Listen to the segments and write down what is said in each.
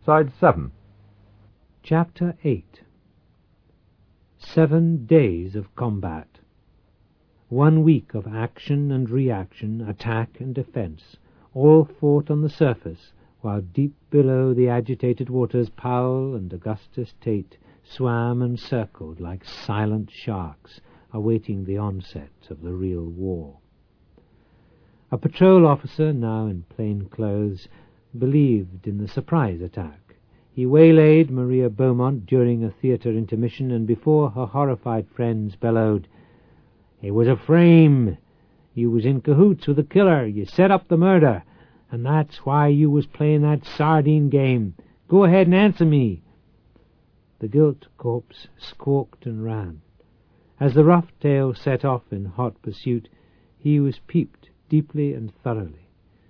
Side 7. Chapter 8. 7 days of combat. 1 week of action and reaction, attack and defence, all fought on the surface, while deep below the agitated waters Powell and Augustus Tate swam and circled like silent sharks, awaiting the onset of the real war. A patrol officer, now in plain clothes, believed in the surprise attack. He waylaid Maria Beaumont during a theatre intermission, and before her horrified friends bellowed, "It was a frame. You was in cahoots with the killer. You set up the murder, and that's why you was playing that sardine game. Go ahead and answer me." The gilt corpse squawked and ran. As the rough tail set off in hot pursuit, he was peeped deeply and thoroughly.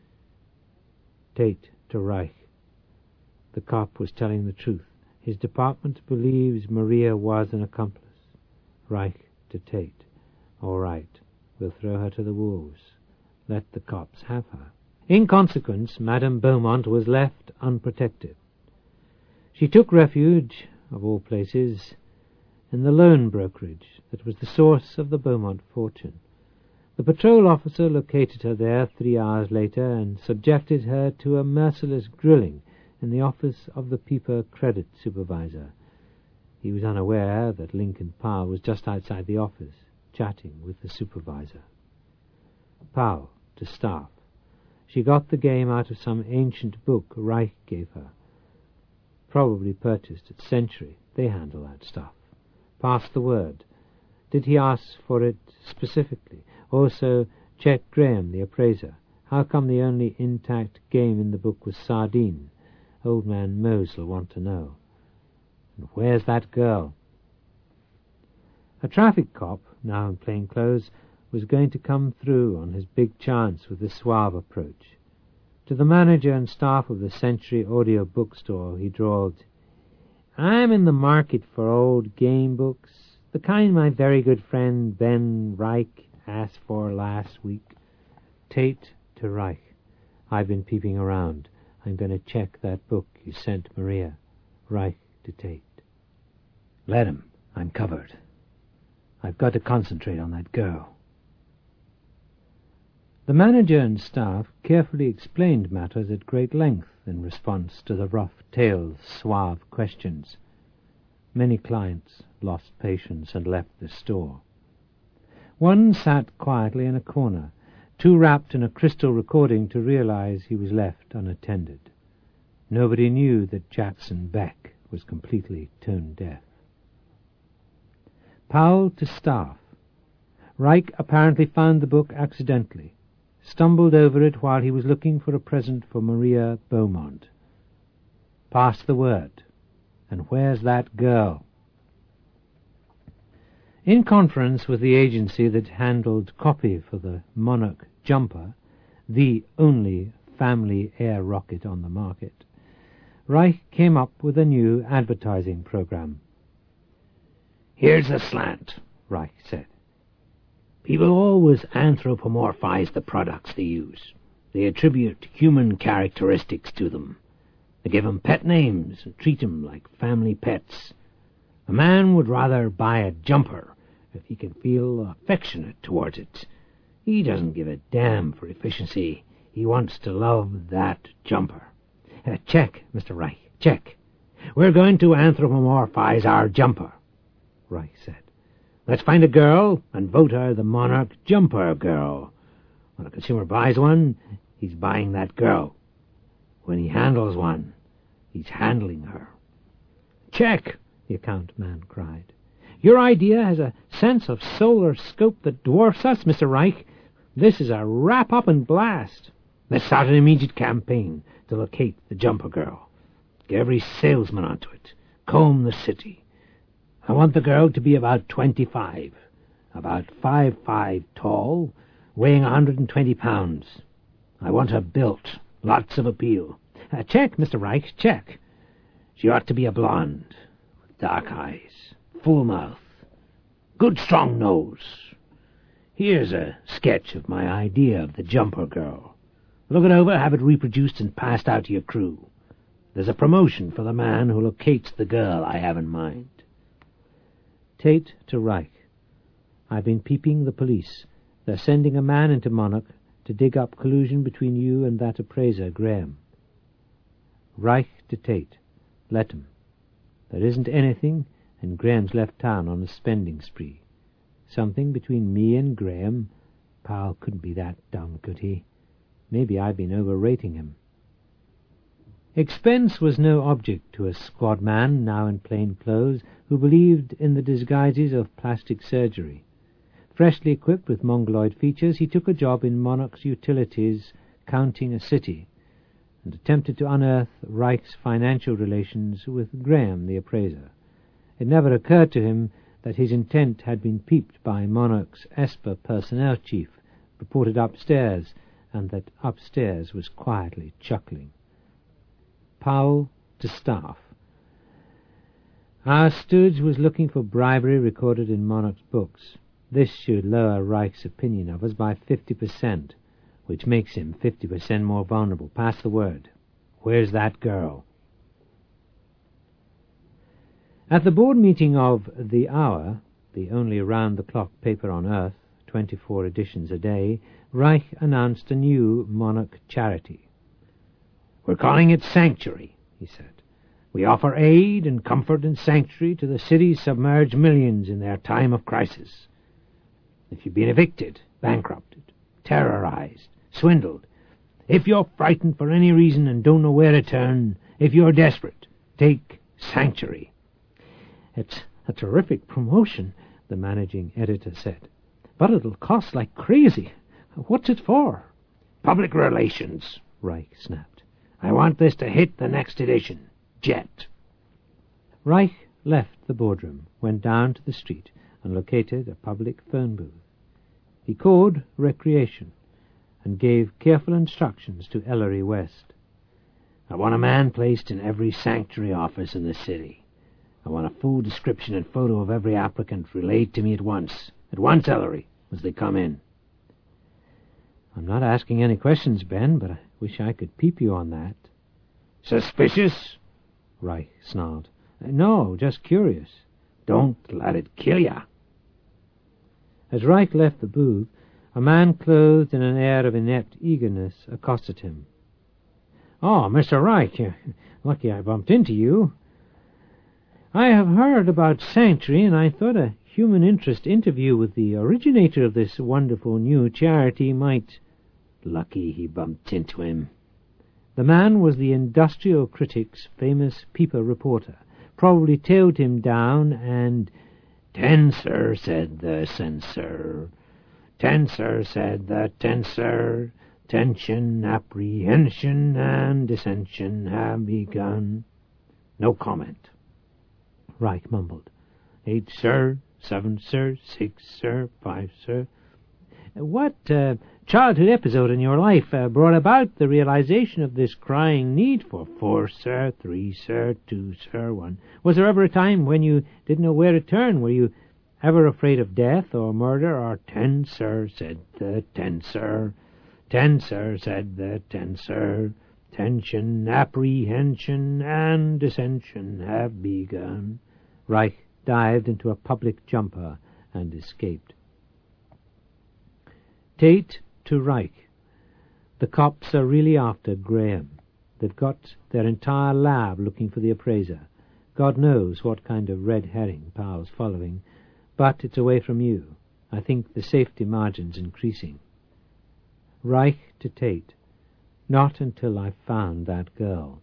Tate to Reich. The cop was telling the truth. His department believes Maria was an accomplice. Reich to Tate. All right, we'll throw her to the wolves. Let the cops have her. In consequence, Madame Beaumont was left unprotected. She took refuge, of all places, in the loan brokerage that was the source of the Beaumont fortune. The patrol officer located her there 3 hours later and subjected her to a merciless grilling in the office of the Pieper credit supervisor. He was unaware that Lincoln Powell was just outside the office, chatting with the supervisor. Powell to staff. She got the game out of some ancient book Reich gave her. Probably purchased at Century. They handle that stuff. Pass the word. Did he ask for it specifically? Also, check Graham, the appraiser. How come the only intact game in the book was sardine? Old man Mose'll want to know. And where's that girl? A traffic cop, now in plain clothes, was going to come through on his big chance with a suave approach. To the manager and staff of the Century Audio Bookstore he drawled, "I'm in the market for old game books, the kind my very good friend Ben Reich asked for last week." Tate to Reich. "I've been peeping around. I'm going to check that book you sent Maria." Reich to Tate. "Let him. I'm covered. I've got to concentrate on that girl." The manager and staff carefully explained matters at great length in response to the rough-tailed, suave questions. Many clients lost patience and left the store. One sat quietly in a corner, too wrapped in a crystal recording to realize he was left unattended. Nobody knew that Jackson Beck was completely tone-deaf. Powell to staff. Reich apparently found the book accidentally, stumbled over it while he was looking for a present for Maria Beaumont. Pass the word. And where's that girl? In conference with the agency that handled copy for the Monarch Jumper, the only family air rocket on the market, Reich came up with a new advertising program. "Here's the slant," Reich said. "People always anthropomorphize the products they use. They attribute human characteristics to them. They give them pet names and treat them like family pets. A man would rather buy a jumper if he can feel affectionate towards it. He doesn't give a damn for efficiency. He wants to love that jumper. Check, Mr. Reich, check. We're going to anthropomorphize our jumper," Reich said. "Let's find a girl and vote her the Monarch Jumper Girl. When a consumer buys one, he's buying that girl. When he handles one, he's handling her." "Check," the account man cried. "Your idea has a sense of solar scope that dwarfs us, Mr. Reich. This is a wrap-up and blast. Let's start an immediate campaign to locate the jumper girl. Get every salesman onto it. Comb the city. I want the girl to be about 25, about 5'5" tall, weighing 120 pounds. I want her built, lots of appeal. Check, Mr. Reich, check. She ought to be a blonde, with dark eyes, full mouth, good strong nose. Here's a sketch of my idea of the jumper girl. Look it over, have it reproduced and passed out to your crew. There's a promotion for the man who locates the girl I have in mind. Tate to Reich. I've been peeping the police. They're sending a man into Monarch to dig up collusion between you and that appraiser, Graham. Reich to Tate. Let him. There isn't anything, and Graham's left town on a spending spree. Something between me and Graham? Powell couldn't be that dumb, could he? Maybe I've been overrating him. Expense was no object to a squad man, now in plain clothes, who believed in the disguises of plastic surgery. Freshly equipped with mongoloid features, he took a job in Monarch's utilities, counting a city, and attempted to unearth Reich's financial relations with Graham, the appraiser. It never occurred to him that his intent had been peeped by Monarch's Esper personnel chief, reported upstairs, and that upstairs was quietly chuckling. Powell to staff. Our stooge was looking for bribery recorded in Monarch's books. This should lower Reich's opinion of us by 50%, which makes him 50% more vulnerable. Pass the word. Where's that girl? At the board meeting of The Hour, the only round-the-clock paper on Earth, 24 editions a day, Reich announced a new Monarch charity. We're calling it Sanctuary, he said. We offer aid and comfort and sanctuary to the city's submerged millions in their time of crisis. If you've been evicted, bankrupted, terrorized, swindled, if you're frightened for any reason and don't know where to turn, if you're desperate, take Sanctuary. It's a terrific promotion, the managing editor said. But it'll cost like crazy. What's it for? Public relations, Reich snapped. I want this to hit the next edition. Jet. Reich left the boardroom, went down to the street, and located a public phone booth. He called Recreation, and gave careful instructions to Ellery West. I want a man placed in every sanctuary office in the city. I want a full description and photo of every applicant relayed to me at once. At once, Ellery, as they come in. I'm not asking any questions, Ben, but I wish I could peep you on that. Suspicious? Reich snarled. No, just curious. Don't let it kill ya. As Reich left the booth, a man clothed in an air of inept eagerness accosted him. Oh, Mr. Reich, lucky I bumped into you. I have heard about Sanctuary, and I thought a human interest interview with the originator of this wonderful new charity might... Lucky he bumped into him. The man was the Industrial Critic's famous peeper reporter, probably tailed him down and... 10, sir, said the censor. 10, sir, said the tensor. Tension, apprehension, and dissension have begun. No comment. Reich mumbled. 8, sir. 7, sir. 6, sir. 5, sir. What childhood episode in your life brought about the realization of this crying need for 4, sir. 3, sir. 2, sir. 1. Was there ever a time when you didn't know where to turn? Were you ever afraid of death or murder or... 10, sir, said the tensor. 10, sir, said the tensor. Tension, apprehension, and dissension have begun. Reich dived into a public jumper and escaped. Tate to Reich. The cops are really after Graham. They've got their entire lab looking for the appraiser. God knows what kind of red herring Powell's following, but it's away from you. I think the safety margin's increasing. Reich to Tate. Not until I've found that girl.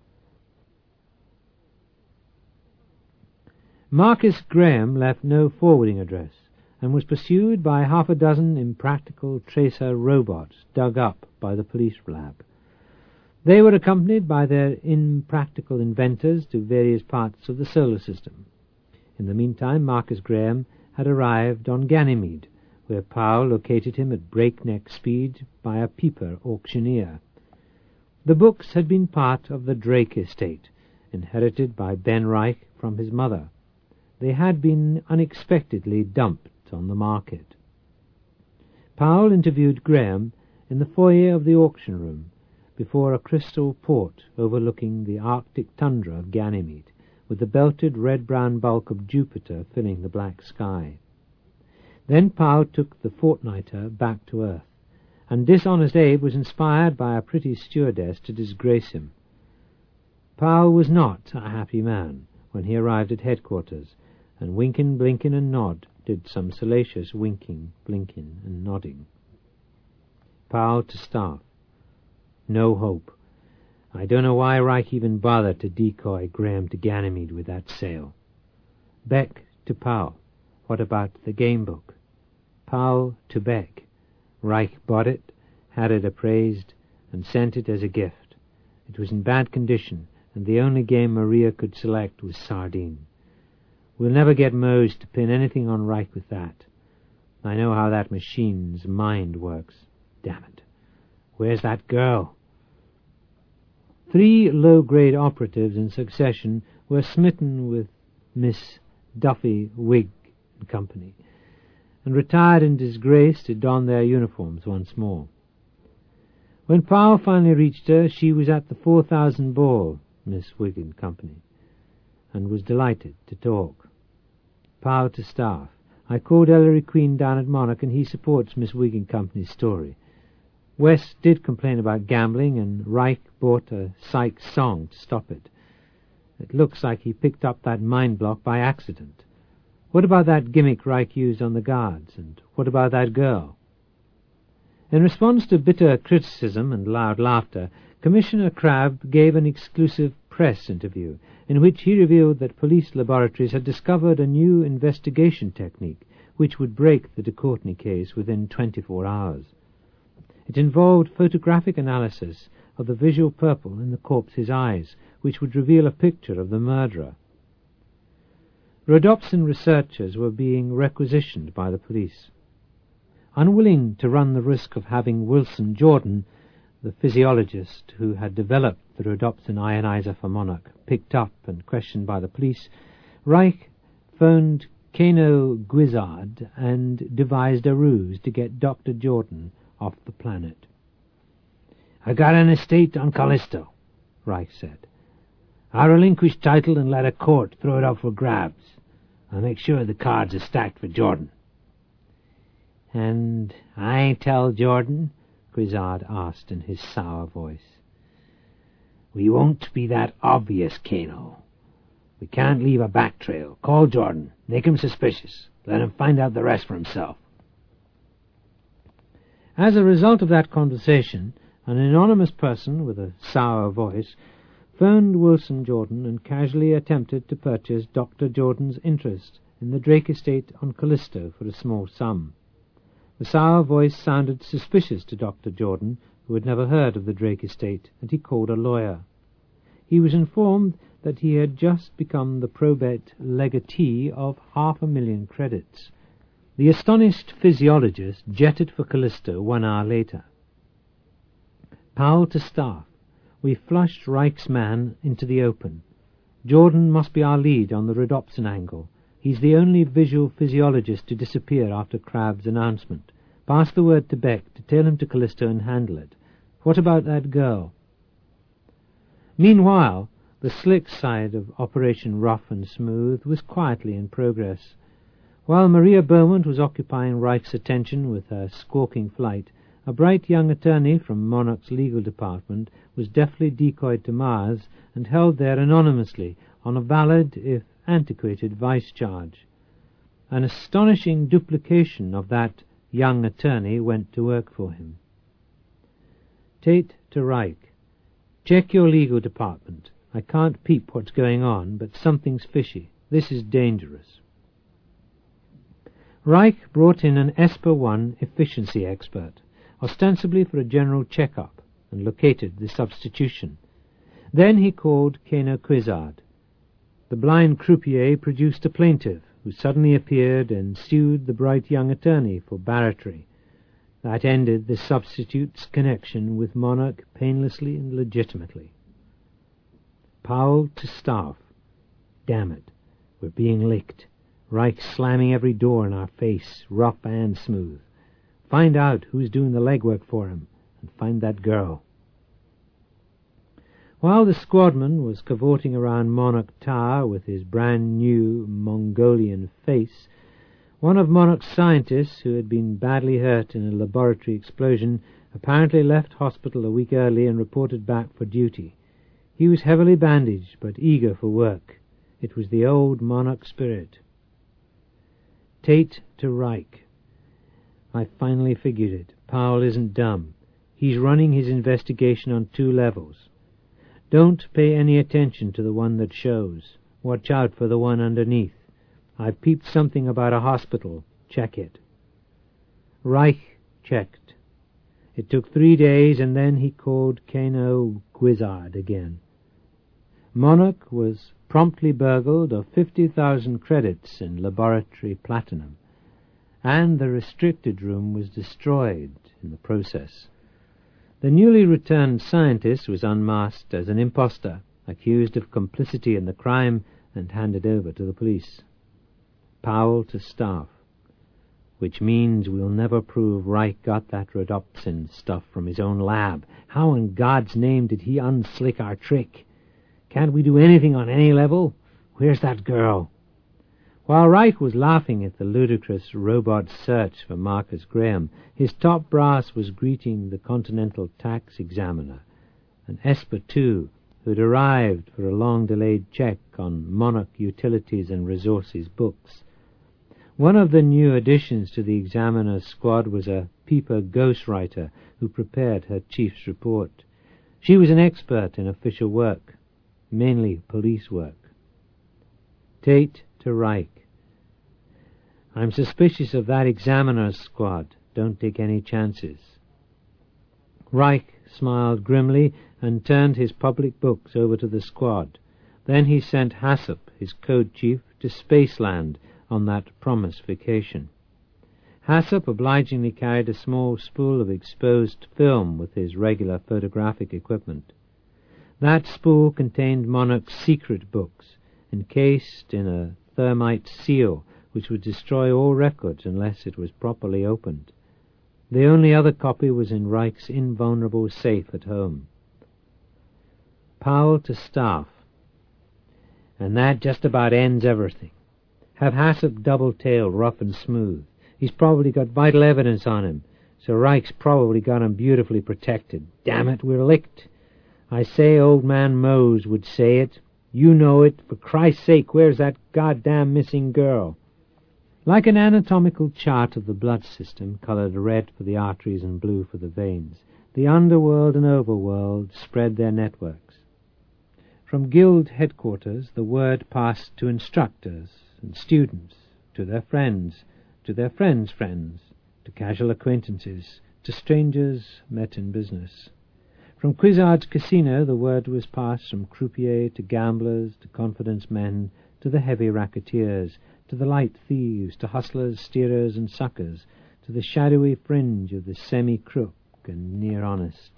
Marcus Graham left no forwarding address and was pursued by half a dozen impractical tracer robots dug up by the police lab. They were accompanied by their impractical inventors to various parts of the solar system. In the meantime, Marcus Graham had arrived on Ganymede, where Powell located him at breakneck speed by a peeper auctioneer. The books had been part of the Drake estate, inherited by Ben Reich from his mother. They had been unexpectedly dumped on the market. Powell interviewed Graham in the foyer of the auction room, before a crystal port overlooking the Arctic tundra of Ganymede, with the belted red-brown bulk of Jupiter filling the black sky. Then Powell took the fortnighter back to Earth, and dishonest Abe was inspired by a pretty stewardess to disgrace him. Powell was not a happy man when he arrived at headquarters, and Winkin, Blinkin, and Nod did some salacious winking, blinking, and nodding. Powell to staff. No hope. I don't know why Reich even bothered to decoy Graham to Ganymede with that sail. Beck to Powell. What about the game book? Powell to Beck. Reich bought it, had it appraised, and sent it as a gift. It was in bad condition, and the only game Maria could select was sardine. We'll never get Mose to pin anything on Reich with that. I know how that machine's mind works. Damn it. Where's that girl? 3 low-grade operatives in succession were smitten with Miss Duffy, Wig and Company, and retired in disgrace to don their uniforms once more. When Powell finally reached her, she was at the 4,000 ball, Miss Wig and Company, and was delighted to talk. Powell to staff. I called Ellery Queen down at Monarch, and he supports Miss Wig and Company's story. West did complain about gambling, and Reich bought a Sykes song to stop it. It looks like he picked up that mind block by accident. What about that gimmick Reich used on the guards, and what about that girl? In response to bitter criticism and loud laughter, Commissioner Crabb gave an exclusive press interview in which he revealed that police laboratories had discovered a new investigation technique which would break the de Courtenay case within 24 hours. It involved photographic analysis of the visual purple in the corpse's eyes, which would reveal a picture of the murderer. Rhodopsin researchers were being requisitioned by the police. Unwilling to run the risk of having Wilson Jordan, the physiologist who had developed the rhodopsin ionizer for Monarch, picked up and questioned by the police, Reich phoned Kano Guizard and devised a ruse to get Dr. Jordan off the planet. I got an estate on Callisto, Reich said. I'll relinquish title and let a court throw it up for grabs. I'll make sure the cards are stacked for Jordan. And I tell Jordan? Guizard asked in his sour voice. We won't be that obvious, Kano. We can't leave a back trail. Call Jordan. Make him suspicious. Let him find out the rest for himself. As a result of that conversation, an anonymous person with a sour voice phoned Wilson Jordan and casually attempted to purchase Dr. Jordan's interest in the Drake estate on Callisto for a small sum. The sour voice sounded suspicious to Dr. Jordan, who had never heard of the Drake estate, and he called a lawyer. He was informed that he had just become the probate legatee of 500,000 credits. The astonished physiologist jetted for Callisto 1 hour later. Powell to staff. We flushed Reich's man into the open. Jordan must be our lead on the rhodopsin angle. He's the only visual physiologist to disappear after Crabb's announcement. Pass the word to Beck to tell him to Callisto and handle it. What about that girl? Meanwhile, the slick side of Operation Rough and Smooth was quietly in progress. While Maria Beaumont was occupying Reich's attention with her squawking flight, a bright young attorney from Monarch's legal department was deftly decoyed to Mars and held there anonymously on a valid, if antiquated, vice charge. An astonishing duplication of that young attorney went to work for him. Tate to Reich. Check your legal department. I can't peep what's going on, but something's fishy. This is dangerous. Reich brought in an ESPA 1 efficiency expert, ostensibly for a general check-up, and located the substitution. Then he called Kano Guizard. The blind croupier produced a plaintiff, who suddenly appeared and sued the bright young attorney for barratry. That ended the substitute's connection with Monarch painlessly and legitimately. Powell to staff. Damn it, we're being licked. Reich slamming every door in our face, rough and smooth. Find out who's doing the legwork for him, and find that girl. While the squadman was cavorting around Monarch Tower with his brand-new Mongolian face, one of Monarch's scientists, who had been badly hurt in a laboratory explosion, apparently left hospital a week early and reported back for duty. He was heavily bandaged, but eager for work. It was the old Monarch spirit. Tate to Reich. I finally figured it. Powell isn't dumb. He's running his investigation on 2 levels. Don't pay any attention to the one that shows. Watch out for the one underneath. I've peeped something about a hospital. Check it. Reich checked. It took 3 days, and then he called Kano Guizard again. Monarch was promptly burgled of 50,000 credits in laboratory platinum, and the restricted room was destroyed in the process. The newly returned scientist was unmasked as an impostor, accused of complicity in the crime, and handed over to the police. Powell to staff. Which means we'll never prove Reich got that rhodopsin stuff from his own lab. How in God's name did he unslick our trick? Can't we do anything on any level? Where's that girl? While Reich was laughing at the ludicrous robot search for Marcus Graham, his top brass was greeting the Continental Tax Examiner, an Esper II, who had arrived for a long-delayed check on Monarch Utilities and Resources books. One of the new additions to the examiner's squad was a Peeper ghostwriter who prepared her chief's report. She was an expert in official work, mainly police work. Tate to Reich. I'm suspicious of that examiner's squad. Don't take any chances. Reich smiled grimly and turned his public books over to the squad. Then he sent Hassop, his code chief, to Spaceland on that promised vacation. Hassop obligingly carried a small spool of exposed film with his regular photographic equipment. That spool contained Monarch's secret books, encased in a thermite seal which would destroy all records unless it was properly opened. The only other copy was in Reich's invulnerable safe at home. Powell to staff. And that just about ends everything. Have Hassop double-tailed, rough and smooth. He's probably got vital evidence on him, so Reich's probably got him beautifully protected. Damn it, we're licked. I say old man Mose would say it. You know it. For Christ's sake, where's that goddamn missing girl? Like an anatomical chart of the blood system, colored red for the arteries and blue for the veins, the underworld and overworld spread their networks. From guild headquarters, the word passed to instructors and students, to their friends' friends, to casual acquaintances, to strangers met in business. From Quizard's casino, the word was passed from croupier to gamblers, to confidence men, to the heavy racketeers, to the light thieves, to hustlers, steerers, and suckers, to the shadowy fringe of the semi-crook and near-honest.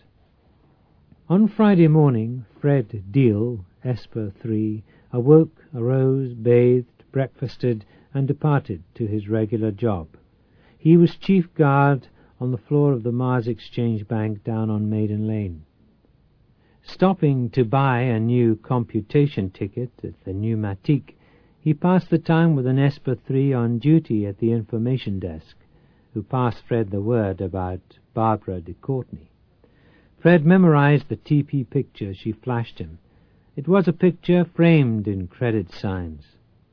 On Friday morning, Fred Deal, Esper III, awoke, arose, bathed, breakfasted, and departed to his regular job. He was chief guard on the floor of the Mars Exchange Bank down on Maiden Lane. Stopping to buy a new computation ticket at the Pneumatique, he passed the time with an Esper III on duty at the information desk, who passed Fred the word about Barbara de Courtenay. Fred memorized the TP picture she flashed him. It was a picture framed in credit signs.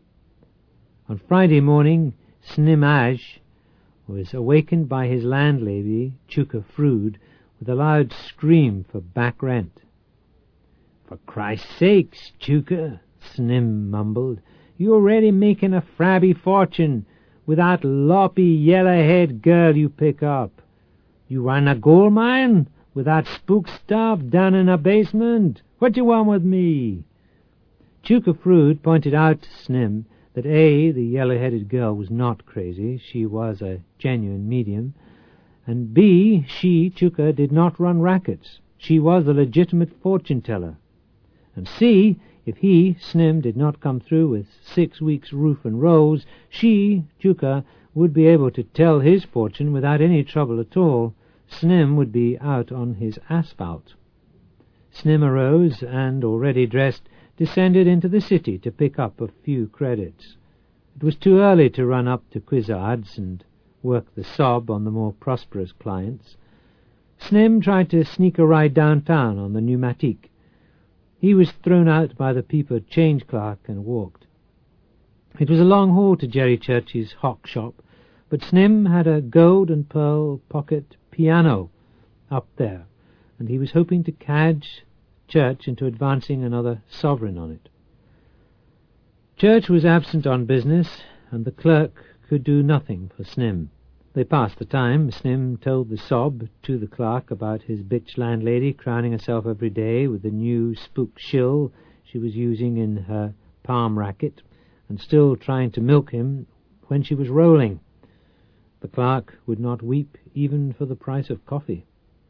On Friday morning, Snimaj was awakened by his landlady, Chuka Frood, with a loud scream for back rent. "For Christ's sakes, Chuka," Snim mumbled, "you're already making a frabby fortune with that loppy, yellow-haired girl you pick up. You run a gold mine with that spook stuff down in a basement. What you want with me?" Chuka Frood pointed out to Snim that A, the yellow-headed girl was not crazy, she was a genuine medium, and B, she, Chuka, did not run rackets. She was a legitimate fortune-teller. And C, if he, Snim, did not come through with 6 weeks' roof and rolls, she, Chuka, would be able to tell his fortune without any trouble at all. Snim would be out on his asphalt. Snim arose and, already dressed, descended into the city to pick up a few credits. It was too early to run up to Quizard's and work the sob on the more prosperous clients. Snim tried to sneak a ride downtown on the pneumatique. He was thrown out by the Peeper change clerk and walked. It was a long haul to Jerry Church's hock shop, but Snim had a gold and pearl pocket piano up there, and he was hoping to cadge Church into advancing another sovereign on it. Church was absent on business, and the clerk could do nothing for Snim. They passed the time. Snim told the sob to the clerk about his bitch landlady crowning herself every day with the new spook shill she was using in her palm racket, and still trying to milk him when she was rolling. The clerk would not weep even for the price of coffee.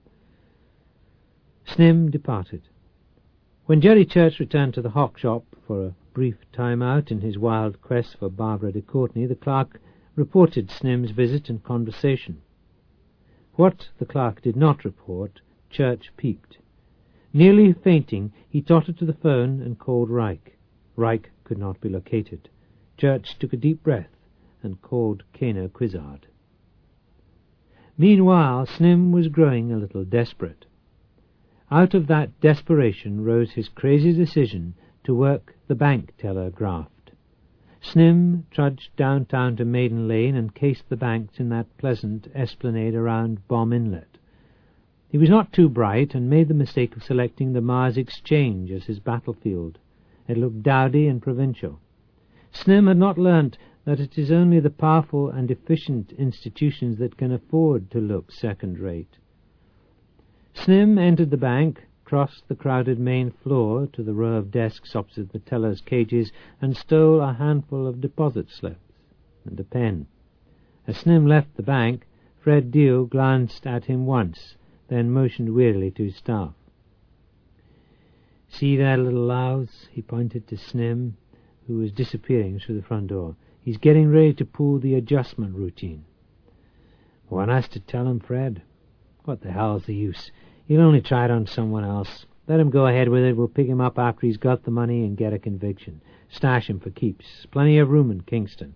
Snim departed. When Jerry Church returned to the hock shop for a brief time out in his wild quest for Barbara de Courtenay, the clerk reported Snim's visit and conversation. What the clerk did not report, Church peeped. Nearly fainting, he tottered to the phone and called Reich. Reich could not be located. Church took a deep breath and called Kano Quizard. Meanwhile, Snim was growing a little desperate. Out of that desperation rose his crazy decision to work the bank teller graft. Snim trudged downtown to Maiden Lane and cased the banks in that pleasant esplanade around Bomb Inlet. He was not too bright and made the mistake of selecting the Mars Exchange as his battlefield. It looked dowdy and provincial. Snim had not learnt that it is only the powerful and efficient institutions that can afford to look second-rate. Snim entered the bank, crossed the crowded main floor to the row of desks opposite the tellers' cages, and stole a handful of deposit slips and a pen. As Snim left the bank, Fred Deal glanced at him once, then motioned wearily to his staff. "See that little louse?" He pointed to Snim, who was disappearing through the front door. "He's getting ready to pull the adjustment routine." "Want us to tell him, Fred?" "What the hell's the use? He'll only try it on someone else. Let him go ahead with it. We'll pick him up after he's got the money and get a conviction. Stash him for keeps. Plenty of room in Kingston."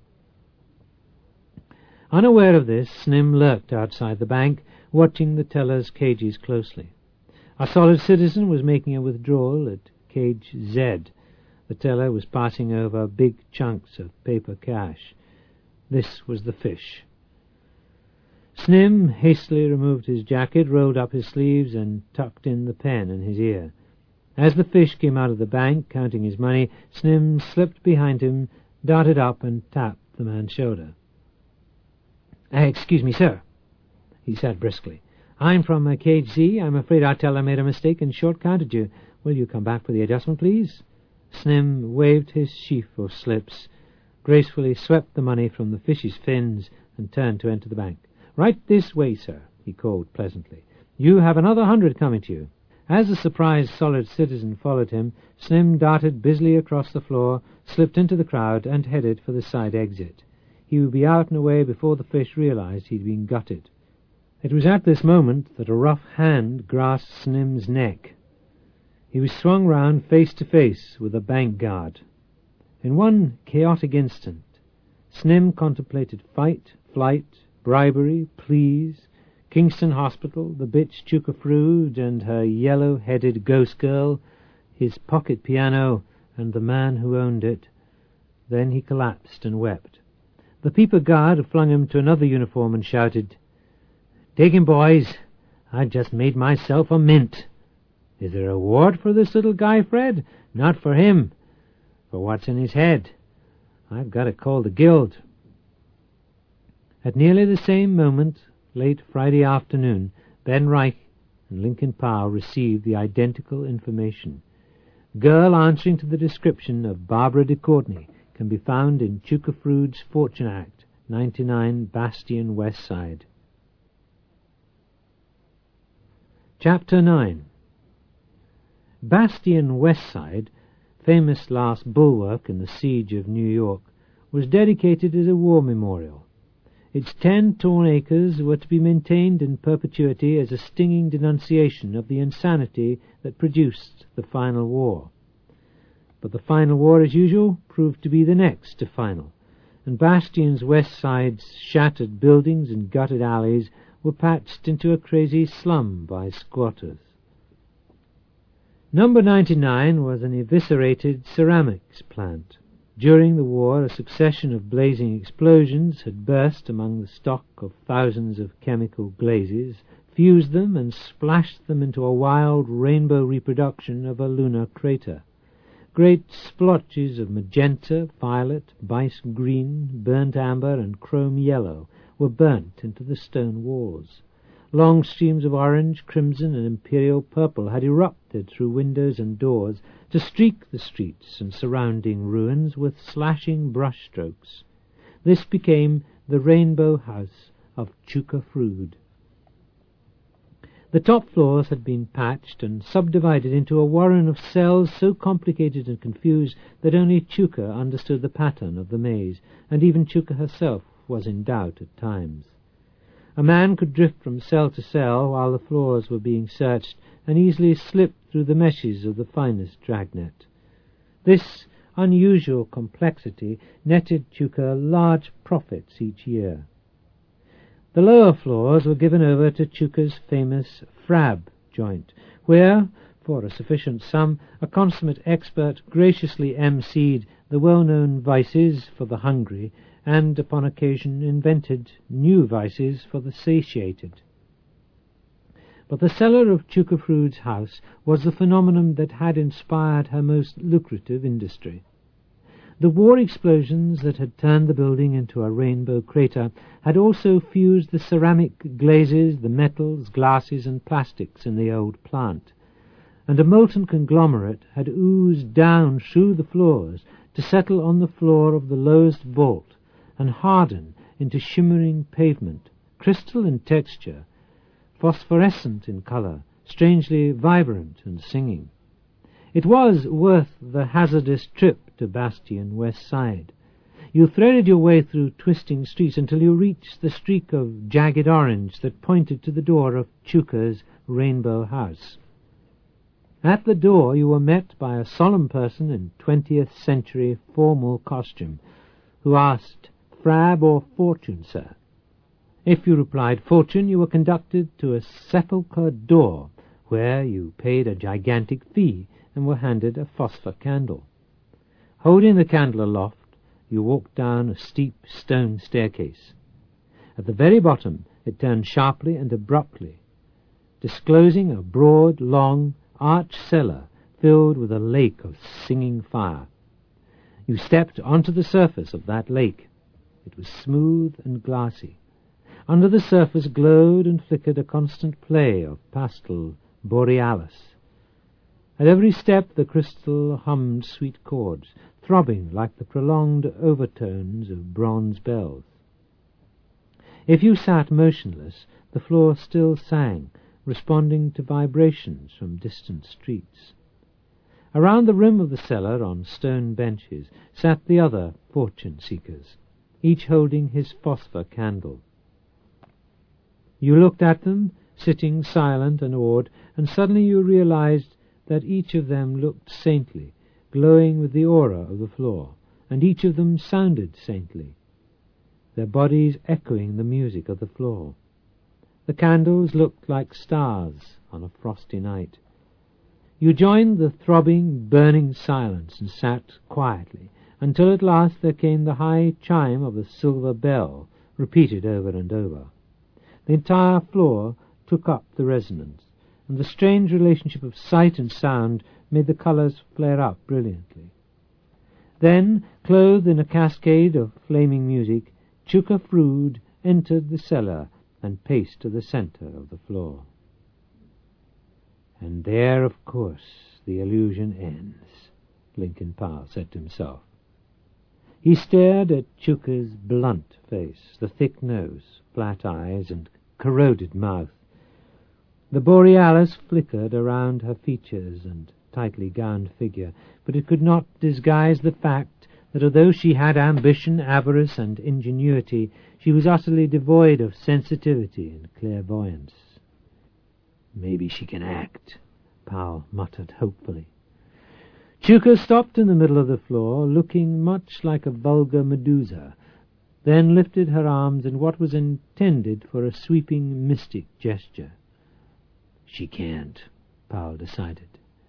Unaware of this, Snim lurked outside the bank, watching the tellers' cages closely. A solid citizen was making a withdrawal at cage Z. The teller was passing over big chunks of paper cash. This was the fish. Snim hastily removed his jacket, rolled up his sleeves, and tucked in the pen in his ear. As the fish came out of the bank, counting his money, Snim slipped behind him, darted up, and tapped the man's shoulder. "Excuse me, sir," he said briskly. "I'm from Cage Z. I'm afraid our teller made a mistake and short-counted you. Will you come back for the adjustment, please?" Snim waved his sheaf of slips, gracefully swept the money from the fish's fins, and turned to enter the bank. "Right this way, sir," he called pleasantly. "You have another 100 coming to you." As the surprised solid citizen followed him, Snim darted busily across the floor, slipped into the crowd, and headed for the side exit. He would be out and away before the fish realized he'd been gutted. It was at this moment that a rough hand grasped Snim's neck. He was swung round face to face with a bank guard. In one chaotic instant, Snim contemplated fight, flight, bribery, pleas, Kingston Hospital, the bitch Chukafrude and her yellow-headed ghost girl, his pocket piano, and the man who owned it. Then he collapsed and wept. The Peeper guard flung him to another uniform and shouted, "Take him, boys. I've just made myself a mint." "Is there a reward for this little guy, Fred?" "Not for him. For what's in his head. I've got to call the guild." At nearly the same moment, late Friday afternoon, Ben Reich and Lincoln Powell received the identical information. Girl answering to the description of Barbara de Courtenay can be found in Chukafrude's Fortune Act, 99 Bastion West Side. Chapter 9. Bastion West Side, famous last bulwark in the siege of New York, was dedicated as a war memorial. Its 10 torn acres were to be maintained in perpetuity as a stinging denunciation of the insanity that produced the final war. But the final war, as usual, proved to be the next to final, and Bastion's west side's shattered buildings and gutted alleys were patched into a crazy slum by squatters. Number 99 was an eviscerated ceramics plant. During the war, a succession of blazing explosions had burst among the stock of thousands of chemical glazes, fused them, and splashed them into a wild rainbow reproduction of a lunar crater. Great splotches of magenta, violet, bice green, burnt amber, and chrome yellow were burnt into the stone walls. Long streams of orange, crimson, and imperial purple had erupted through windows and doors to streak the streets and surrounding ruins with slashing brushstrokes. This became the Rainbow House of Chuka Frood. The top floors had been patched and subdivided into a warren of cells so complicated and confused that only Chuka understood the pattern of the maze, and even Chuka herself was in doubt at times. A man could drift from cell to cell while the floors were being searched, and easily slip through the meshes of the finest dragnet. This unusual complexity netted Chuka large profits each year. The lower floors were given over to Chuka's famous Frab joint, where, for a sufficient sum, a consummate expert graciously emceed the well-known vices for the hungry, and upon occasion invented new vices for the satiated. But the cellar of Chuka Frood's house was the phenomenon that had inspired her most lucrative industry. The war explosions that had turned the building into a rainbow crater had also fused the ceramic glazes, the metals, glasses, and plastics in the old plant, and a molten conglomerate had oozed down through the floors to settle on the floor of the lowest vault and harden into shimmering pavement, crystal in texture, phosphorescent in colour, strangely vibrant and singing. It was worth the hazardous trip to Bastion West Side. You threaded your way through twisting streets until you reached the streak of jagged orange that pointed to the door of Chuka's Rainbow House. At the door you were met by a solemn person in 20th century formal costume, who asked, "Frab or fortune, sir?" If you replied fortune, you were conducted to a sepulchre door, where you paid a gigantic fee and were handed a phosphor candle. Holding the candle aloft, you walked down a steep stone staircase. At the very bottom it turned sharply and abruptly, disclosing a broad, long, arched cellar filled with a lake of singing fire. You stepped onto the surface of that lake. It was smooth and glassy. Under the surface glowed and flickered a constant play of pastel borealis. At every step the crystal hummed sweet chords, throbbing like the prolonged overtones of bronze bells. If you sat motionless, the floor still sang, responding to vibrations from distant streets. Around the rim of the cellar, on stone benches, sat the other fortune-seekers, each holding his phosphor candle. You looked at them, sitting silent and awed, and suddenly you realized that each of them looked saintly, glowing with the aura of the floor, and each of them sounded saintly, their bodies echoing the music of the floor. The candles looked like stars on a frosty night. You joined the throbbing, burning silence and sat quietly, until at last there came the high chime of a silver bell, repeated over and over. The entire floor took up the resonance, and the strange relationship of sight and sound made the colours flare up brilliantly. Then, clothed in a cascade of flaming music, Chuka Frood entered the cellar and paced to the centre of the floor. "And there, of course, the illusion ends," Lincoln Powell said to himself. He stared at Chuka's blunt face, the thick nose, flat eyes, and corroded mouth. The borealis flickered around her features and tightly gowned figure, but it could not disguise the fact that although she had ambition, avarice, and ingenuity, she was utterly devoid of sensitivity and clairvoyance. "Maybe she can act," Powell muttered hopefully. Chuka stopped in the middle of the floor, looking much like a vulgar Medusa, then lifted her arms in what was intended for a sweeping, mystic gesture. "She can't," Powell decided.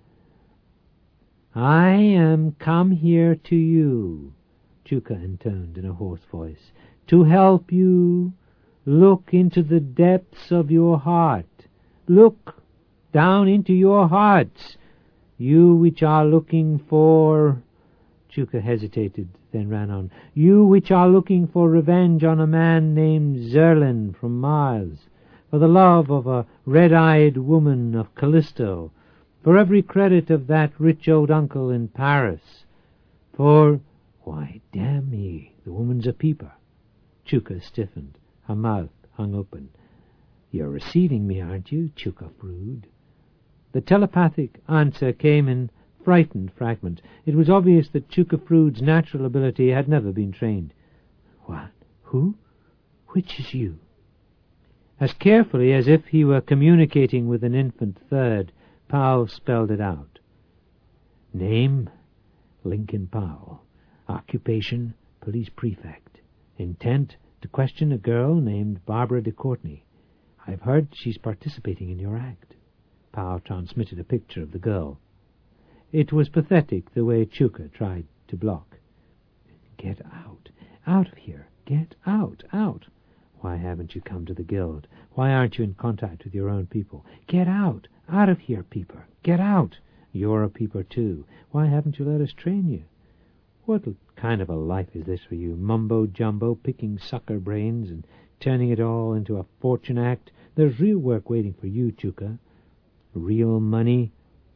"I am come here to you," Chuka intoned in a hoarse voice, "to help you look into the depths of your heart. Look down into your hearts, you which are looking for—" Chuka hesitated, then ran on. "You which are looking for revenge on a man named Zerlin from Mars, for the love of a red-eyed woman of Callisto, for every credit of that rich old uncle in Paris, for—" "Why, damn me, the woman's a peeper." Chuka stiffened. Her mouth hung open. "You're receiving me, aren't you, Chuka Frood?" The telepathic answer came in frightened fragments. It was obvious that Chuka Frood's natural ability had never been trained. "What? Who? Which is you?" As carefully as if he were communicating with an infant third, Powell spelled it out. "Name, Lincoln Powell. Occupation, police prefect. Intent, to question a girl named Barbara de Courtenay. I've heard she's participating in your act." Powell transmitted a picture of the girl. It was pathetic the way Chuka tried to block. "Get out. Out of here. Get out. Out. Why haven't you come to the guild? Why aren't you in contact with your own people? Get out. Out of here, peeper. Get out. You're a peeper, too. Why haven't you let us train you? What kind of a life is this for you? Mumbo-jumbo, picking sucker brains and turning it all into a fortune act? There's real work waiting for you, Chuka. Real money."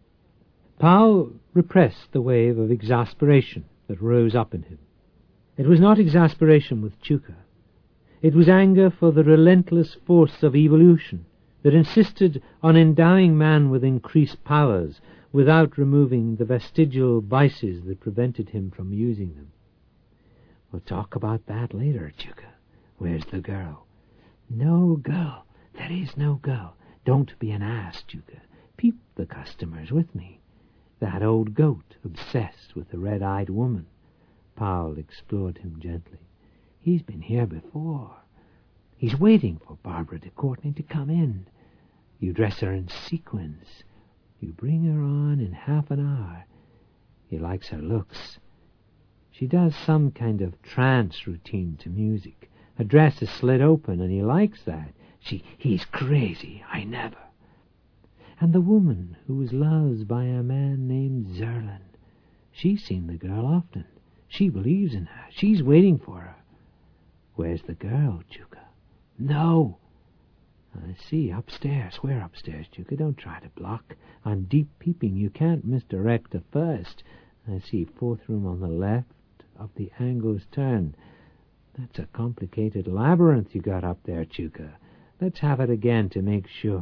Powell repressed the wave of exasperation that rose up in him. It was not exasperation with Chuka. It was anger for the relentless force of evolution that insisted on endowing man with increased powers without removing the vestigial vices that prevented him from using them. "We'll talk about that later, Chuka. Where's the girl?" "No girl. There is no girl. Don't be an ass, Chuka. Peep the customers with me. That old goat obsessed with the red-eyed woman." Powell explored him gently. "He's been here before. He's waiting for Barbara de Courtenay to come in. You dress her in sequins. You bring her on in half an hour. He likes her looks. She does some kind of trance routine to music. Her dress is slit open, and he likes that. He's crazy. I never. And the woman who was loved by a man named Zerlin, she's seen the girl often. She believes in her. She's waiting for her. Where's the girl, Chuka?" "No." "I see. Upstairs. Where upstairs, Chuka? Don't try to block. On deep peeping, you can't misdirect a first. I see. Fourth room on the left of the angle's turn. That's a complicated labyrinth you got up there, Chuka. Let's have it again to make sure."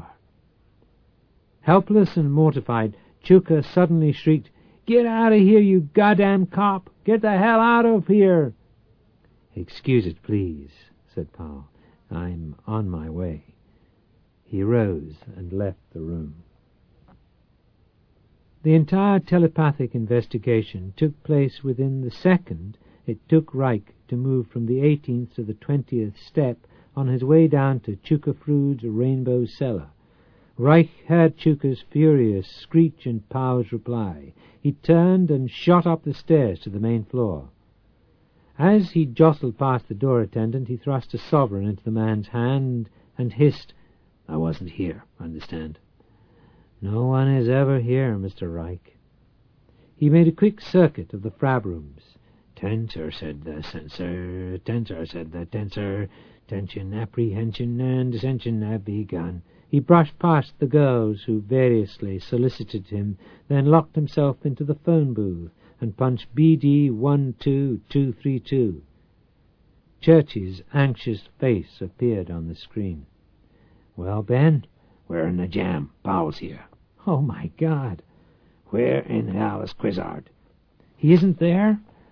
Helpless and mortified, Chuka suddenly shrieked, "Get out of here, you goddamn cop! Get the hell out of here!" "Excuse it, please," said Powell. "I'm on my way." He rose and left the room. The entire telepathic investigation took place within the second it took Reich to move from the 18th to the 20th step on his way down to Chuka Frood's rainbow cellar. Reich heard Chuka's furious screech and Powell's reply. He turned and shot up the stairs to the main floor. As he jostled past the door attendant, he thrust a sovereign into the man's hand and hissed, "I wasn't here, understand?" "No one is ever here, Mr. Reich." He made a quick circuit of the frab rooms. "Tensor," said the censor. "Tensor," said the tensor. "Tension, apprehension, and dissension have begun." He brushed past the girls who variously solicited him, then locked himself into the phone booth and punched BD 12232. Church's anxious face appeared on the screen. "Well, Ben?" "We're in a jam. Powell's here." "Oh, my God." "Where in hell is Quizzard?" "He isn't there?"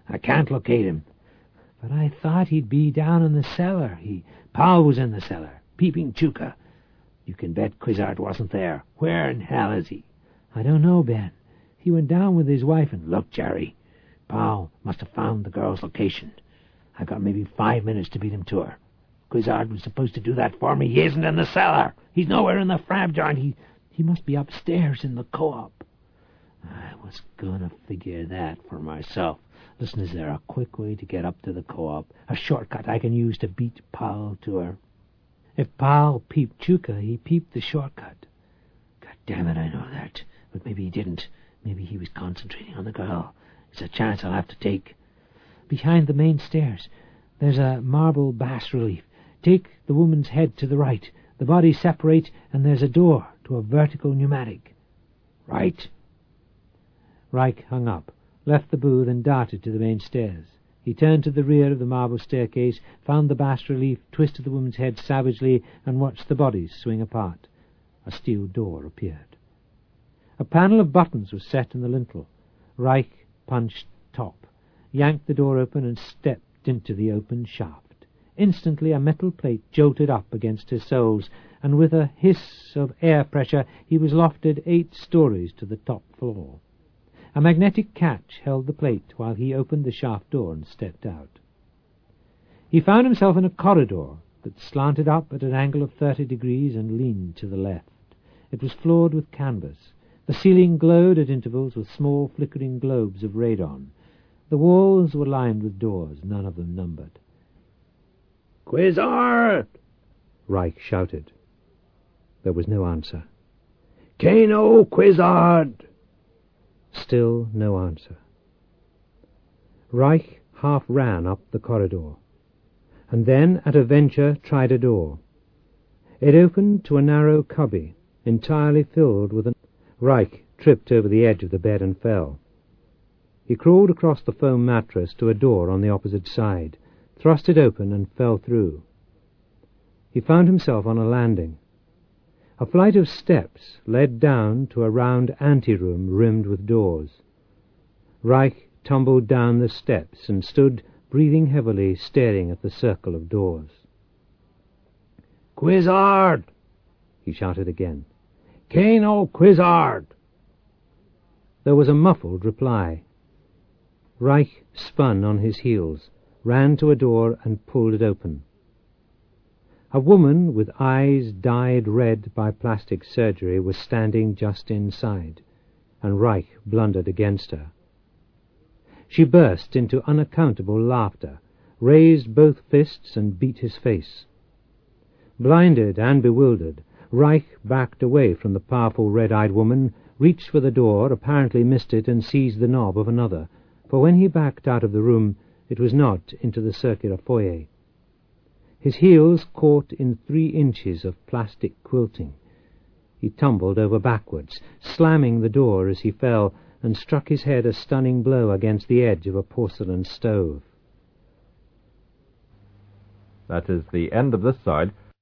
I can't locate him. But I thought he'd be down in the cellar. Paul was in the cellar, peeping Chuka. You can bet Quizzard wasn't there. Where in hell is he? I don't know, Ben. He went down with his wife, and look, Jerry, Paul must have found the girl's location. I've got maybe 5 minutes to beat him to her. Quizzard was supposed to do that for me. He isn't in the cellar. He's nowhere in the frab joint. He must be upstairs in the co-op. I was gonna figure that for myself. Listen, is there a quick way to get up to the co-op? A shortcut I can use to beat Paul to her? If Paul peeped Chuka, he peeped the shortcut. God damn it, I know that. But maybe he didn't. Maybe he was concentrating on the girl. It's a chance I'll have to take. Behind the main stairs, there's a marble bas-relief. Take the woman's head to the right. The bodies separate, and there's a door to a vertical pneumatic. Right? Reich hung up, left the booth, and darted to the main stairs. He turned to the rear of the marble staircase, found the bas-relief, twisted the woman's head savagely, and watched the bodies swing apart. A steel door appeared. A panel of buttons was set in the lintel. Reich punched top, yanked the door open, and stepped into the open shaft. Instantly a metal plate jolted up against his soles, and with a hiss of air pressure he was lofted 8 stories to the top floor. A magnetic catch held the plate while he opened the shaft door and stepped out. He found himself in a corridor that slanted up at an angle of 30 degrees and leaned to the left. It was floored with canvas. The ceiling glowed at intervals with small flickering globes of radon. The walls were lined with doors, none of them numbered. "Quizzard!" Reich shouted. There was no answer. "Kano, Quizzard!" Still no answer. Reich half ran up the corridor, and then at a venture tried a door. It opened to a narrow cubby, entirely filled with Reich tripped over the edge of the bed and fell. He crawled across the foam mattress to a door on the opposite side, thrust it open, and fell through. He found himself on a landing. A flight of steps led down to a round anteroom rimmed with doors. Reich tumbled down the steps and stood, breathing heavily, staring at the circle of doors. "Quizzard!" he shouted again. "Kano, Quizzard!" There was a muffled reply. Reich spun on his heels, ran to a door, and pulled it open. A woman with eyes dyed red by plastic surgery was standing just inside, and Reich blundered against her. She burst into unaccountable laughter, raised both fists, and beat his face. Blinded and bewildered, Reich backed away from the powerful red-eyed woman, reached for the door, apparently missed it, and seized the knob of another, for when he backed out of the room, it was not into the circular foyer. His heels caught in 3 inches of plastic quilting. He tumbled over backwards, slamming the door as he fell, and struck his head a stunning blow against the edge of a porcelain stove. That is the end of this side.